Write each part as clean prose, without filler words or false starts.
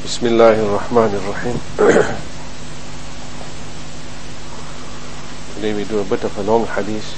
Bismillahirrahmanirrahim. Today we do a bit of a long hadith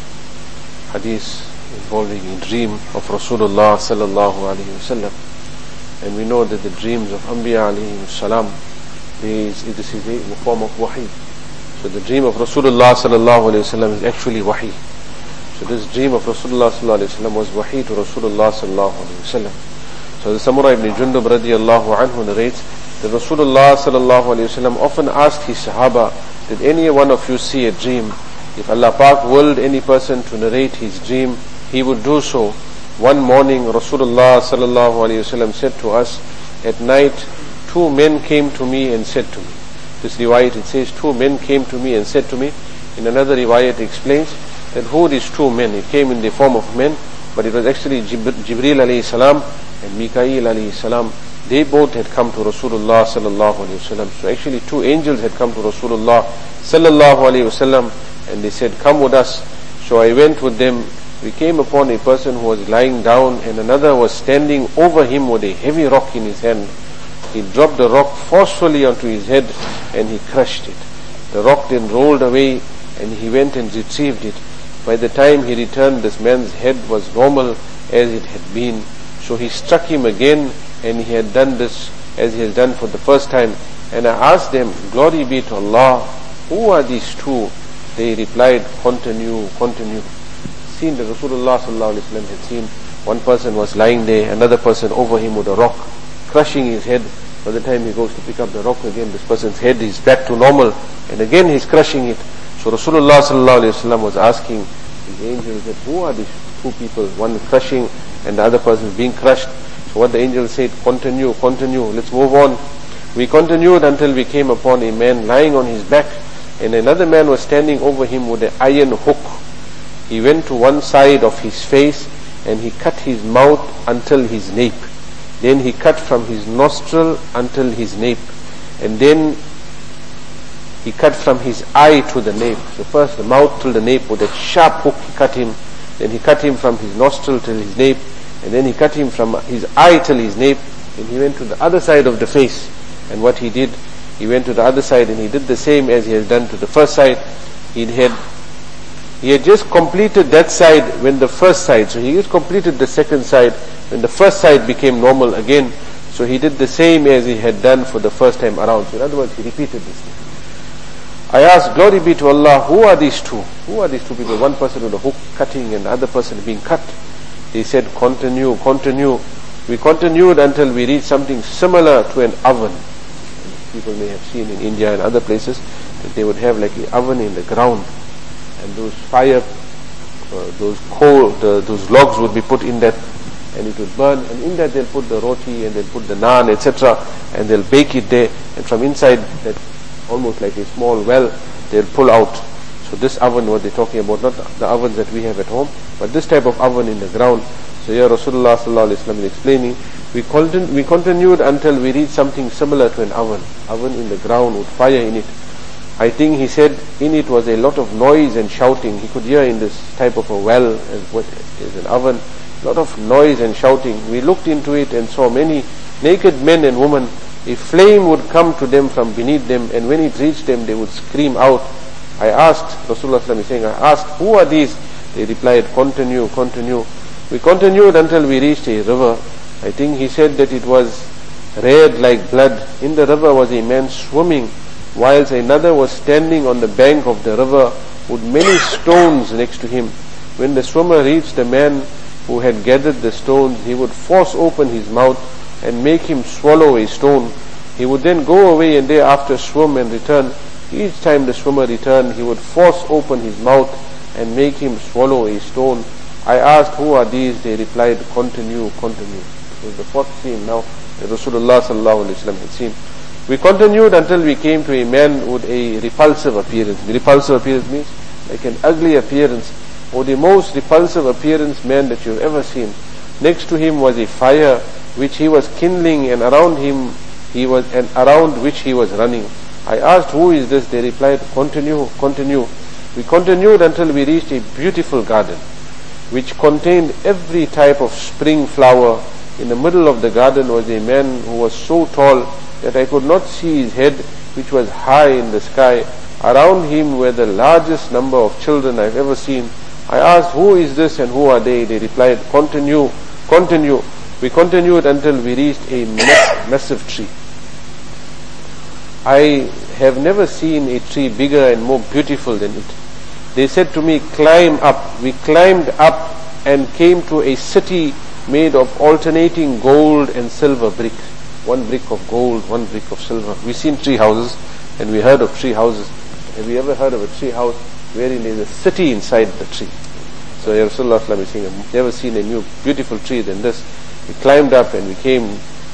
involving a dream of Rasulullah sallallahu alaihi wasallam. And we know that the dreams of Anbiya alayhi salam, this is a form of wahi. So the dream of Rasulullah sallallahu alaihi wasallam is actually wahi. So this dream of Rasulullah sallallahu alaihi wasallam was wahi to Rasulullah sallallahu alaihi wasallam. So the Samurah ibn Jundub radiyallahu anhu narrates that Rasulullah sallallahu alaihi wasallam often asked his Sahaba, did any one of you see a dream? If Allah Pak willed any person to narrate his dream, he would do so. One morning Rasulullah sallallahu alaihi wasallam said to us, at night 2 men came to me and said to me. This riwayat, it says 2 men came to me and said to me. In another riwayat it explains that who these 2 men, it came in the form of men, but it was actually Jibreel alayhi salam and Mikail alayhi salam. They both had come to Rasulullah sallallahu alaihi wasallam. So actually 2 angels had come to Rasulullah sallallahu alaihi wasallam, and they said, come with us. So I went with them. We came upon a person who was lying down, and another was standing over him with a heavy rock in his hand. He dropped the rock forcefully onto his head and he crushed it. The rock then rolled away and he went and retrieved it. By the time he returned, this man's head was normal as it had been. So he struck him again, and he had done this as he had done for the first time. And I asked them, glory be to Allah, who are these 2? They replied, continue. Seen that Rasulullah sallallahu alaihi wasallam had seen one person was lying there, another person over him with a rock, crushing his head. By the time he goes to pick up the rock again, this person's head is back to normal, and again he's crushing it. So Rasulullah sallallahu alaihi wasallam was asking the angels that who are these 2 people, one crushing and the other person is being crushed. So what the angel said, continue, let's move on. We continued until we came upon a man lying on his back, and another man was standing over him with an iron hook. He went to one side of his face and he cut his mouth until his nape. Then he cut from his nostril until his nape, and then he cut from his eye to the nape. So first the mouth till the nape with a sharp hook he cut him, then he cut him from his nostril till his nape, and then he cut him from his eye till his nape. Then he went to the other side of the face, and what he did, he went to the other side and he did the same as he has done to the first side. He had just completed that side when the first side, so he just completed the second side when the first side became normal again. So he did the same as he had done for the first time around. So in other words, he repeated this thing. I asked, glory be to Allah, who are these 2? Who are these 2 people? One person with a hook cutting and the other person being cut. They said, continue. We continued until we reached something similar to an oven. People may have seen in India and other places that they would have like an oven in the ground, and those fire, those coal, those logs would be put in that, and it would burn, and in that they'll put the roti and they'll put the naan, etc., and they'll bake it there, and from inside that, almost like a small well, they'll pull out. So this oven, what they're talking about, not the ovens that we have at home, but this type of oven in the ground. So here Rasulullah sallallahu alaihi wasallam is explaining, we continued until we reached something similar to an oven in the ground with fire in it. I think he said in it was a lot of noise and shouting. He could hear in this type of a well, as what is an oven, a lot of noise and shouting. We looked into it and saw many naked men and women. A flame would come to them from beneath them, and when it reached them, they would scream out. I asked, Rasulullah sallallahu alaihi wasallam is saying, I asked, who are these? They replied, continue. We continued until we reached a river. I think he said that it was red like blood. In the river was a man swimming, whilst another was standing on the bank of the river with many stones next to him. When the swimmer reached the man who had gathered the stones, he would force open his mouth and make him swallow a stone. He would then go away and thereafter swim and return. Each time the swimmer returned, he would force open his mouth and make him swallow a stone. I asked, who are these? They replied, continue. It was the 4th scene now that Rasulullah sallallahu alaihi wasallam had seen. We continued until we came to a man with a repulsive appearance. The repulsive appearance means like an ugly appearance, or the most repulsive appearance man that you've ever seen. Next to him was a fire which he was kindling, and around which he was running. I asked, who is this? They replied, continue. We continued until we reached a beautiful garden which contained every type of spring flower. In the middle of the garden was a man who was so tall that I could not see his head, which was high in the sky. Around him were the largest number of children I have ever seen. I asked, who is this and who are they? They replied, continue, continue. We continued until we reached a massive tree. I have never seen a tree bigger and more beautiful than it. They said to me, climb up. We climbed up and came to a city made of alternating gold and silver bricks. One brick of gold, one brick of silver. We've seen tree houses and we heard of tree houses. Have you ever heard of a tree house wherein there is a city inside the tree? So Rasulullah is saying, I've never seen a new beautiful tree than this. We climbed up and we came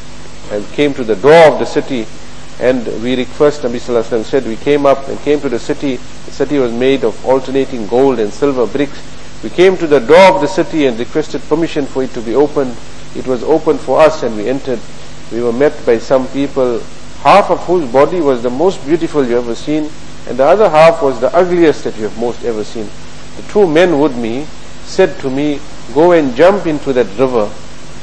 to the door of the city, and first Nabi Sallallahu Alaihi Wasallam said, we came up and came to the city. The city was made of alternating gold and silver bricks. We came to the door of the city and requested permission for it to be opened. It was opened for us and we entered. We were met by some people, half of whose body was the most beautiful you ever seen, and the other half was the ugliest that you have most ever seen. The two men with me said to me, go and jump into that river.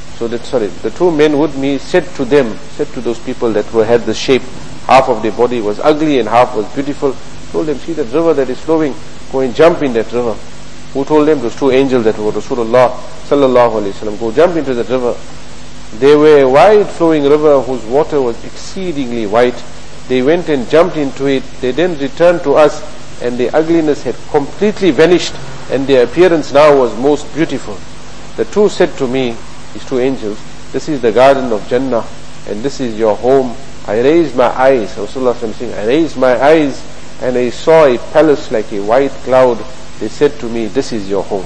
The two men with me said to those people that had the shape, half of their body was ugly and half was beautiful, told them, see that river that is flowing, go and jump in that river. Who told them? Those two angels that were Rasulullah Sallallahu Alaihi Wasallam, go jump into that river. They were a wide flowing river whose water was exceedingly white. They went and jumped into it. They then returned to us, and their ugliness had completely vanished, and their appearance now was most beautiful. The two said to me, these two angels, this is the garden of Jannah, and this is your home. I raised my eyes, Rasulullah saying, I raised my eyes, and I saw a palace like a white cloud. They said to me, this is your home.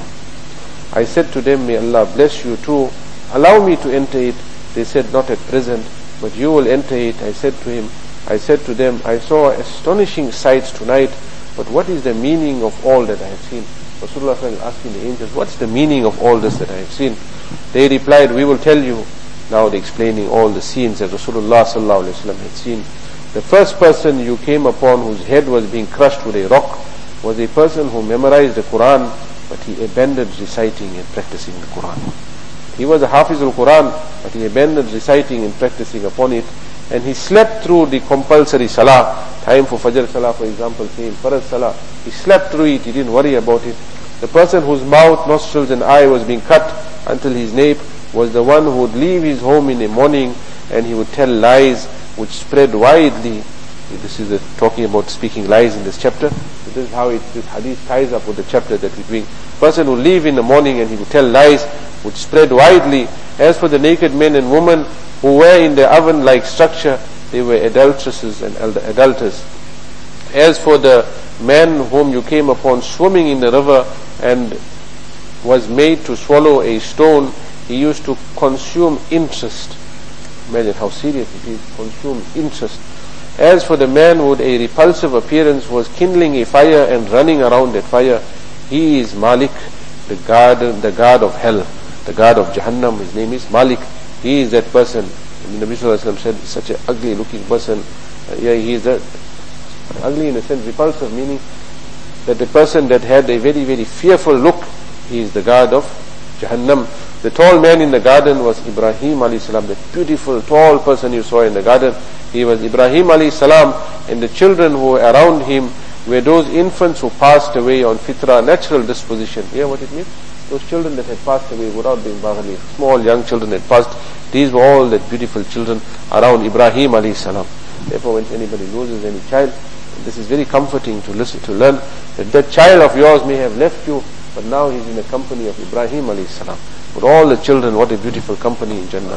I said to them, may Allah bless you too. Allow me to enter it. They said, not at present, but you will enter it. I said to them, I saw astonishing sights tonight, but what is the meaning of all that I have seen? Rasulullah was asking the angels, what's the meaning of all this that I have seen? They replied, we will tell you. Now they're explaining all the scenes that Rasulullah Sallallahu Alaihi Wasallam had seen. The first person you came upon whose head was being crushed with a rock was a person who memorized the Quran, but he abandoned reciting and practicing the Quran. He was a Hafiz al-Quran, but he abandoned reciting and practicing upon it, and he slept through the compulsory salah. Time for Fajr salah, for example, came, Farz salah. He slept through it, he didn't worry about it. The person whose mouth, nostrils and eye was being cut until his nape was the one who would leave his home in the morning and he would tell lies which spread widely. This is talking about speaking lies in this chapter. So this is how this hadith ties up with the chapter that we're doing. Person who leave in the morning and he would tell lies which spread widely. As for the naked men and women who were in the oven-like structure, they were adulteresses and adulterers. As for the man whom you came upon swimming in the river and was made to swallow a stone, he used to consume interest. Imagine how serious it is, consume interest. As for the man with a repulsive appearance was kindling a fire and running around that fire, he is Malik, the guard of hell, the guard of Jahannam. His name is Malik. He is that person. And the Nabi Sallallahu Alaihi Wasallam said, such an ugly looking person. He is that. Ugly in a sense, repulsive, meaning that the person that had a very, very fearful look, he is the guard of Jahannam. The tall man in the garden was Ibrahim alayhi salam, the beautiful tall person you saw in the garden. He was Ibrahim alayhi salam, and the children who were around him were those infants who passed away on fitrah, natural disposition. You hear what it means? Those children that had passed away without being baghali, small young children had passed. These were all that beautiful children around Ibrahim alayhi salam. Therefore, when anybody loses any child, this is very comforting to listen, to learn that child of yours may have left you, but now he's in the company of Ibrahim alayhi salam. With all the children, what a beautiful company in Jannah.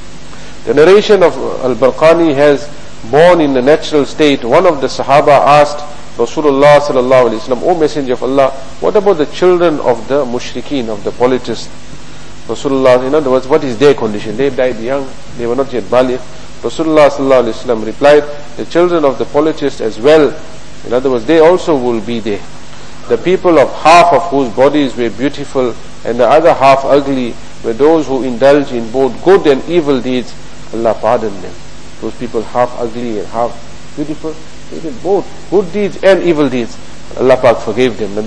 The narration of Al-Barqani has, born in the natural state, one of the Sahaba asked Rasulullah sallallahu alaihi wasallam, O Messenger of Allah, what about the children of the mushrikeen, of the polytheists? Rasulullah, in other words, what is their condition? They died young, they were not yet baligh. Rasulullah sallallahu alaihi wasallam replied, the children of the polytheists as well, in other words, they also will be there. The people of half of whose bodies were beautiful and the other half ugly were those who indulge in both good and evil deeds. Allah pardoned them. Those people half ugly and half beautiful, they did both good deeds and evil deeds. Allah Pak forgave them.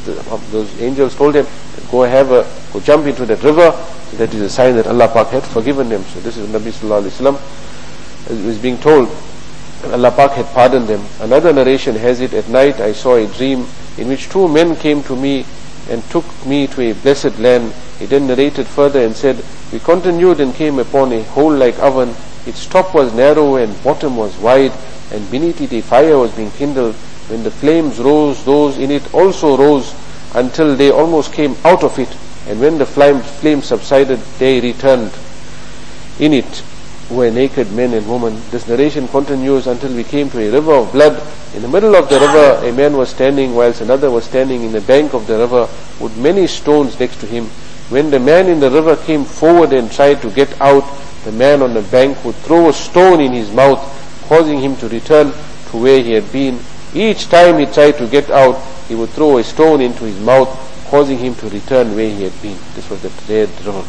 Those angels told them, go jump into that river. So that is a sign that Allah Pak had forgiven them. So this is Nabi Sallallahu Alaihi Wasallam. was being told, Allah Pak had pardoned them. Another narration has it, at night I saw a dream in which two men came to me and took me to a blessed land. He then narrated further and said, we continued and came upon a hole like oven. Its top was narrow and bottom was wide, and beneath it a fire was being kindled. When the flames rose, those in it also rose until they almost came out of it. And when the flames subsided, they returned. In it were naked men and women. This narration continues until we came to a river of blood. In the middle of the river, a man was standing, whilst another was standing in the bank of the river with many stones next to him. When the man in the river came forward and tried to get out, the man on the bank would throw a stone in his mouth, causing him to return to where he had been. Each time he tried to get out, he would throw a stone into his mouth, causing him to return where he had been. This was the red river.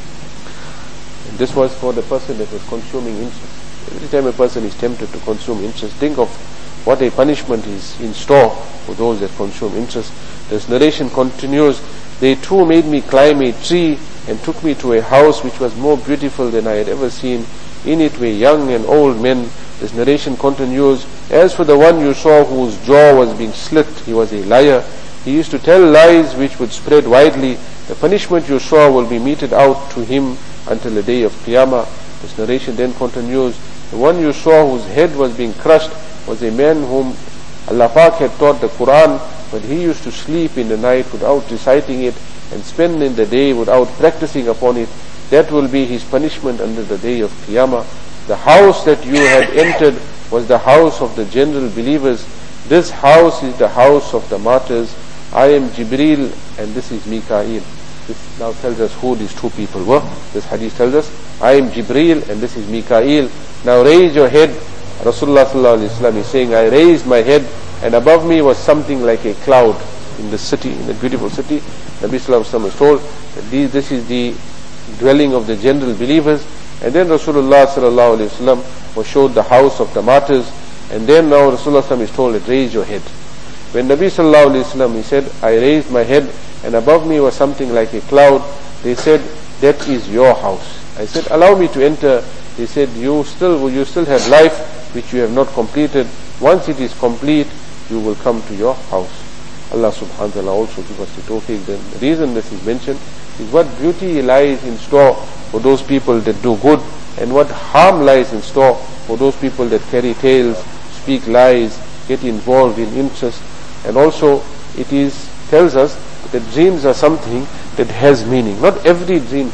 And this was for the person that was consuming interest. Every time a person is tempted to consume interest, think of what a punishment is in store for those that consume interest. This narration continues, they too made me climb a tree and took me to a house which was more beautiful than I had ever seen. In it were young and old men. This narration continues, as for the one you saw whose jaw was being slit, he was a liar. He used to tell lies which would spread widely. The punishment you saw will be meted out to him until the day of Qiyamah. This narration then continues, the one you saw whose head was being crushed was a man whom Allah Pak had taught the Quran, but he used to sleep in the night without reciting it and spend in the day without practicing upon it. That will be his punishment under the day of Qiyamah. The house that you had entered was the house of the general believers. This house is the house of the martyrs. I am Jibreel and this is Mikael. This now tells us who these two people were. This hadith tells us, I am Jibreel and this is Mikael. Now raise your head. Rasulullah sallallahu alaihi wasallam is saying, I raised my head and above me was something like a cloud in the city, in the beautiful city. Nabi sallallahu alaihi wasallam was told that this is the dwelling of the general believers. And then Rasulullah sallallahu alaihi wasallam was showed the house of the martyrs. And then now Rasulullah sallallahu alaihi wasallam is told that raise your head. When Nabi sallallahu alaihi wasallam, he said, I raised my head and above me was something like a cloud. They said, that is your house. I said, allow me to enter. They said, you still have life which you have not completed. Once it is complete, you will come to your house. Allah subhanahu wa ta'ala also give us the tawfiq. The reason this is mentioned is what beauty lies in store for those people that do good, and what harm lies in store for those people that carry tales, speak lies, get involved in interest. And also it tells us that dreams are something that has meaning. Not every dream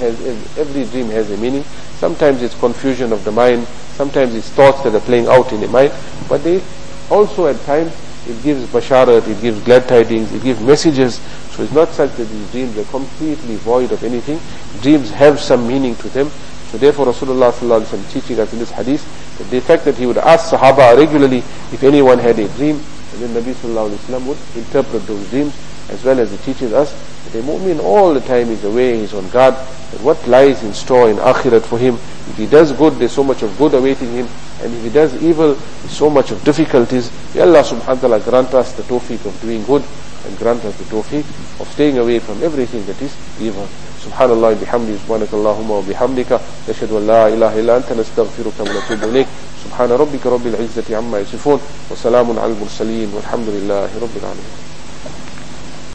has a meaning. Sometimes it's confusion of the mind, sometimes it's thoughts that are playing out in the mind, but they also at times it gives basharat, it gives glad tidings, it gives messages. So it's not such that these dreams are completely void of anything. Dreams have some meaning to them. So therefore Rasulullah sallallahu alaihi wasallam teaching us in this hadith that the fact that he would ask Sahaba regularly if anyone had a dream, and then Nabi sallallahu alaihi wasallam would interpret those dreams, as well as he teaches us that a mu'min all the time is aware, he's on guard, that what lies in store in akhirat for him. If he does good, there's so much of good awaiting him, and if he does evil, there's so much of difficulties. May Allah subhanahu wa ta'ala grant us the tawfiq of doing good, and grant us the tawfiq of staying away from everything that is evil. Subhanallah bihamdi, subhanakallahumma wa bihamdika, nashhadu an la ilaha illa anta, nastaghfiruka wa natubu ilayk. Subhana rabbika rabbil izzati amma yasifun, wa salamun al mursaleen, walhamdulillahi rabbil alamin.